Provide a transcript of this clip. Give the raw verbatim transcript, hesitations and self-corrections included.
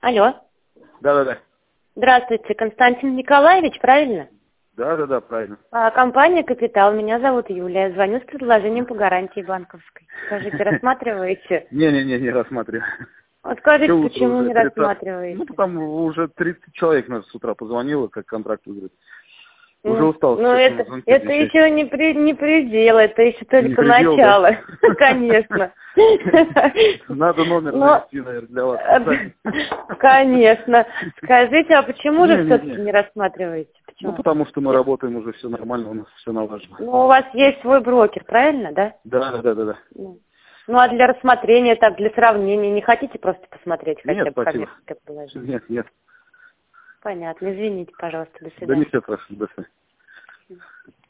Алло. Да-да-да. Здравствуйте, Константин Николаевич, правильно? Да-да-да, правильно. А, компания «Капитал». Меня зовут Юлия. Я звоню с предложением по гарантии банковской. Скажите, рассматриваете? Не-не-не, не рассматриваю. Вот скажите, Чё утро почему уже? не тридцать рассматриваете? Ну, потому уже тридцать человек нас с утра позвонило, как контракт выиграть. Уже Ну, устал. ну сейчас на это, звонки это отвечать. еще не, при, не предел, это еще Не только предел, да? начало. Конечно. Надо номер Но, завести, наверное, для вас. конечно. Скажите, а почему же все-таки Не-не-не. не рассматриваете? Ну, Почему? потому что мы работаем уже, все нормально, у нас все налажено. Ну, у вас есть свой брокер, правильно, да? Да-да-да-да. Ну, ну, а для рассмотрения, так, для сравнения, не хотите просто посмотреть хотя Нет, бы спасибо. коммерческое положение? Нет, нет. Понятно. Извините, пожалуйста. До Да свидания. не все хорошо, до свидания.